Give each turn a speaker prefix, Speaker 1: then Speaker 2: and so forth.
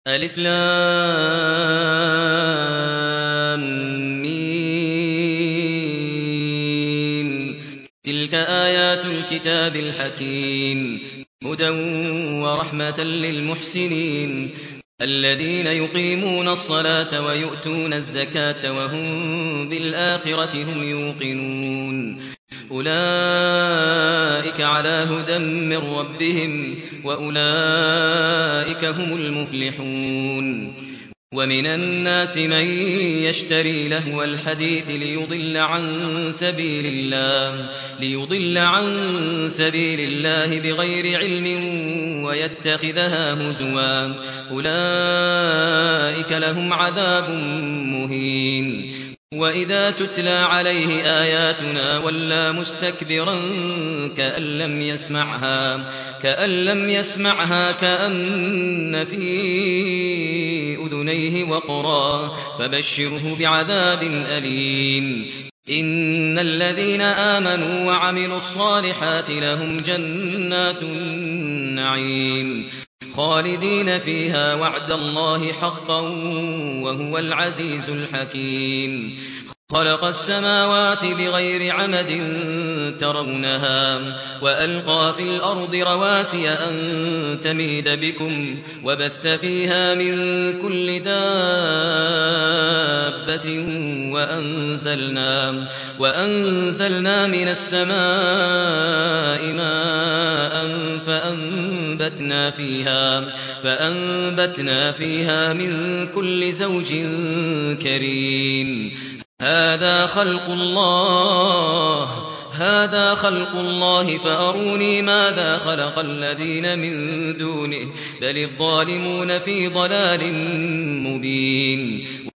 Speaker 1: ألف لام ميم. تلك آيات الكتاب الحكيم هدى ورحمة للمحسنين الذين يقيمون الصلاة ويؤتون الزكاة وهم بالآخرة هم يوقنون أولئك على هدى من ربهم وأولئك هم المفلحون ومن الناس من يشتري لهو الحديث ليضل عن سبيل الله بغير علم ويتخذها هزوا أولئك لهم عذاب مهين وإذا تتلى عليه آياتنا ولى مستكبرا كأن لم يسمعها كأن في أذنيه وقرا فبشره بعذاب أليم إن الذين آمنوا وعملوا الصالحات لهم جنات النعيم خالدين فيها وعد الله حقا وهو العزيز الحكيم خلق السماوات بغير عمد ترونها وألقى في الأرض رواسي أن تميد بكم وبث فيها من كل دابة وأنزلنا من السماء ماء فأنبتنا فيها من كل زوج كريم هذا خلق الله فأروني ماذا خلق الذين من دونه بل الظالمون في ضلال مبين